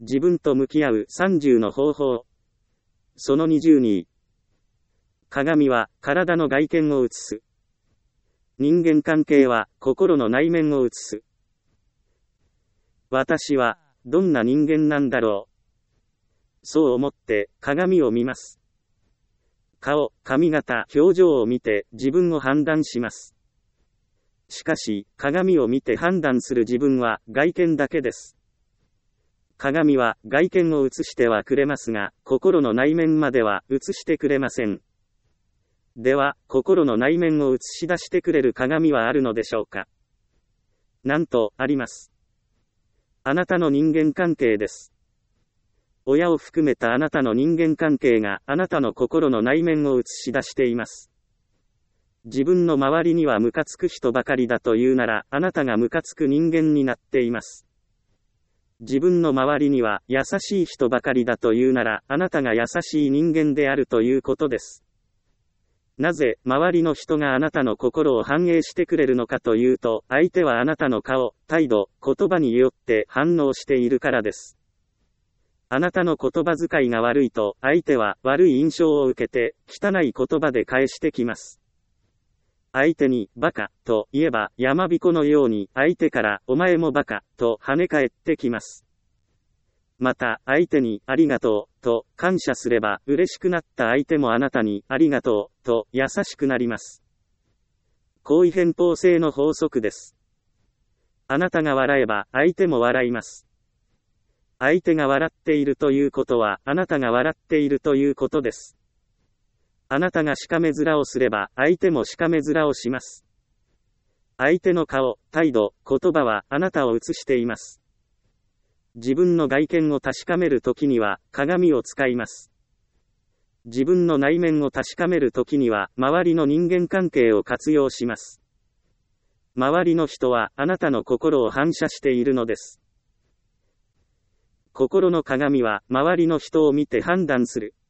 自分と向き合う30の方法。その22。鏡は体の外見を映す。人間関係は心の内面を映す。私はどんな人間なんだろう。そう思って鏡を見ます。顔、髪型、表情を見て自分を判断します。しかし、鏡を見て判断する自分は外見だけです。鏡は外見を映してはくれますが、心の内面までは映してくれません。では、心の内面を映し出してくれる鏡はあるのでしょうか。なんと、あります。あなたの人間関係です。親を含めたあなたの人間関係があなたの心の内面を映し出しています。自分の周りにはムカつく人ばかりだというなら、あなたがムカつく人間になっています。自分の周りには優しい人ばかりだというなら、あなたが優しい人間であるということです。なぜ、周りの人があなたの心を反映してくれるのかというと、相手はあなたの顔、態度、言葉によって反応しているからです。あなたの言葉遣いが悪いと、相手は悪い印象を受けて、汚い言葉で返してきます。相手に、バカ、と言えば、山彦のように、相手から、お前もバカ、と跳ね返ってきます。また、相手に、ありがとう、と、感謝すれば、嬉しくなった相手もあなたに、ありがとう、と、優しくなります。行為偏方性の法則です。あなたが笑えば、相手も笑います。相手が笑っているということは、あなたが笑っているということです。あなたがしかめ面をすれば、相手もしかめ面をします。相手の顔、態度、言葉は、あなたを映しています。自分の外見を確かめるときには、鏡を使います。自分の内面を確かめるときには、周りの人間関係を活用します。周りの人は、あなたの心を反射しているのです。心の鏡は、周りの人を見て判断する。